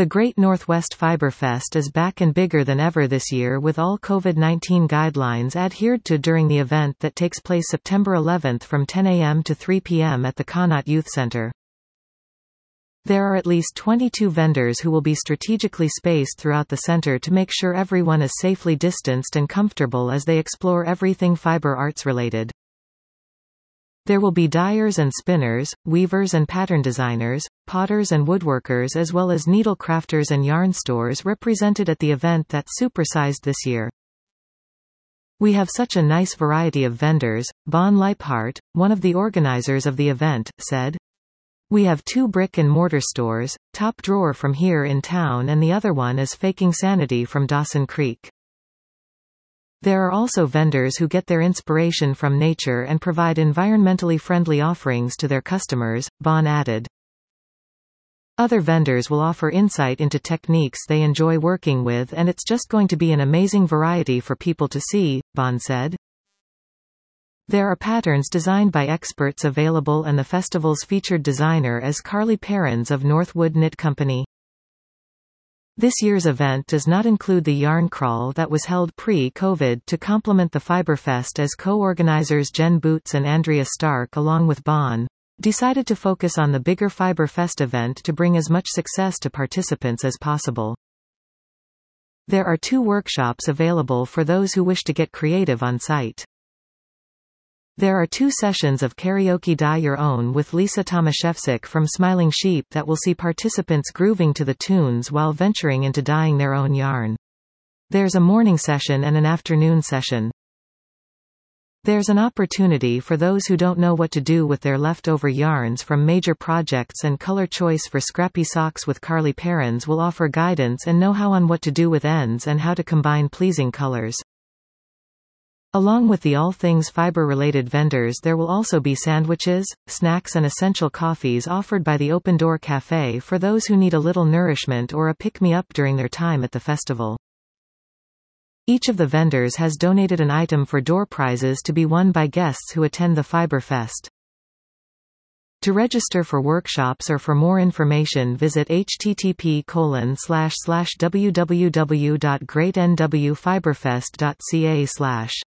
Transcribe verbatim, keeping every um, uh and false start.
The Great Northwest Fiber Fest is back and bigger than ever this year, with all COVID nineteen guidelines adhered to during the event that takes place September eleventh from ten a m to three p m at the Connaught Youth Center. There are at least twenty-two vendors who will be strategically spaced throughout the center to make sure everyone is safely distanced and comfortable as they explore everything fiber arts related. There will be dyers and spinners, weavers and pattern designers, potters and woodworkers, as well as needle crafters and yarn stores represented at the event that's supersized this year. We have such a nice variety of vendors, Bon Leiphart, one of the organizers of the event, said. We have two brick and mortar stores, Top Drawer from here in town and the other one is Faking Sanity from Dawson Creek. There are also vendors who get their inspiration from nature and provide environmentally friendly offerings to their customers, Bon added. Other vendors will offer insight into techniques they enjoy working with, and it's just going to be an amazing variety for people to see, Bon said. There are patterns designed by experts available, and the festival's featured designer is Carly Perrins of Northwood Knit Company. This year's event does not include the yarn crawl that was held pre-COVID to complement the Fiberfest, as co-organizers Jen Boots and Andrea Stark along with Bon decided to focus on the bigger Fiberfest event to bring as much success to participants as possible. There are two workshops available for those who wish to get creative on site. There are two sessions of karaoke Dye Your Own with Lisa Tomaszewski from Smiling Sheep that will see participants grooving to the tunes while venturing into dyeing their own yarn. There's a morning session and an afternoon session. There's an opportunity for those who don't know what to do with their leftover yarns from major projects, and Color Choice for Scrappy Socks with Carly Perrins will offer guidance and know-how on what to do with ends and how to combine pleasing colors. Along with the all things fiber-related vendors, there will also be sandwiches, snacks and essential coffees offered by the Open Door Cafe for those who need a little nourishment or a pick-me-up during their time at the festival. Each of the vendors has donated an item for door prizes to be won by guests who attend the Fiber Fest. To register for workshops or for more information, visit h t t p colon slash slash w w w dot great n w fiberfest dot c a slash